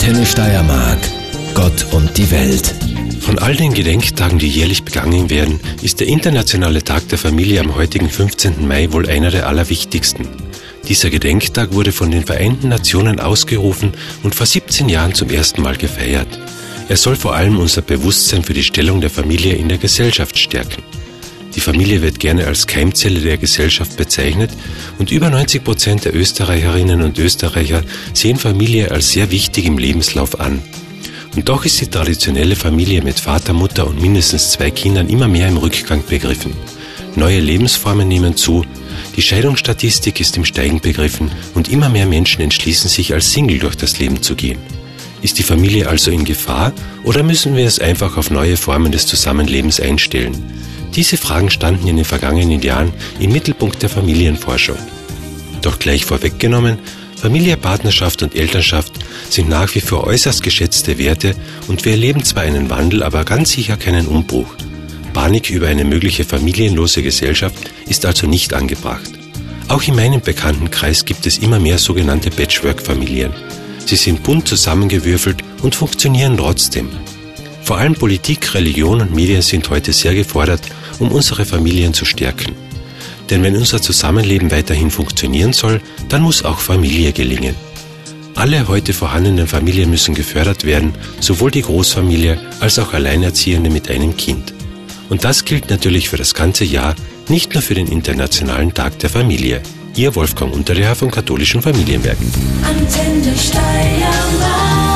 Antenne Steiermark. Gott und die Welt. Von all den Gedenktagen, die jährlich begangen werden, ist der Internationale Tag der Familie am heutigen 15. Mai wohl einer der allerwichtigsten. Dieser Gedenktag wurde von den Vereinten Nationen ausgerufen und vor 17 Jahren zum ersten Mal gefeiert. Er soll vor allem unser Bewusstsein für die Stellung der Familie in der Gesellschaft stärken. Die Familie wird gerne als Keimzelle der Gesellschaft bezeichnet und über 90% der Österreicherinnen und Österreicher sehen Familie als sehr wichtig im Lebenslauf an. Und doch ist die traditionelle Familie mit Vater, Mutter und mindestens 2 Kindern immer mehr im Rückgang begriffen. Neue Lebensformen nehmen zu, die Scheidungsstatistik ist im Steigen begriffen und immer mehr Menschen entschließen sich als Single durch das Leben zu gehen. Ist die Familie also in Gefahr oder müssen wir es einfach auf neue Formen des Zusammenlebens einstellen? Diese Fragen standen in den vergangenen Jahren im Mittelpunkt der Familienforschung. Doch gleich vorweggenommen, Familie, Partnerschaft und Elternschaft sind nach wie vor äußerst geschätzte Werte und wir erleben zwar einen Wandel, aber ganz sicher keinen Umbruch. Panik über eine mögliche familienlose Gesellschaft ist also nicht angebracht. Auch in meinem Bekanntenkreis gibt es immer mehr sogenannte Patchwork-Familien. Sie sind bunt zusammengewürfelt und funktionieren trotzdem. Vor allem Politik, Religion und Medien sind heute sehr gefordert, um unsere Familien zu stärken. Denn wenn unser Zusammenleben weiterhin funktionieren soll, dann muss auch Familie gelingen. Alle heute vorhandenen Familien müssen gefördert werden, sowohl die Großfamilie als auch Alleinerziehende mit einem Kind. Und das gilt natürlich für das ganze Jahr, nicht nur für den Internationalen Tag der Familie. Ihr Wolfgang Unterleher vom Katholischen Familienwerk. Antenne Steiermark.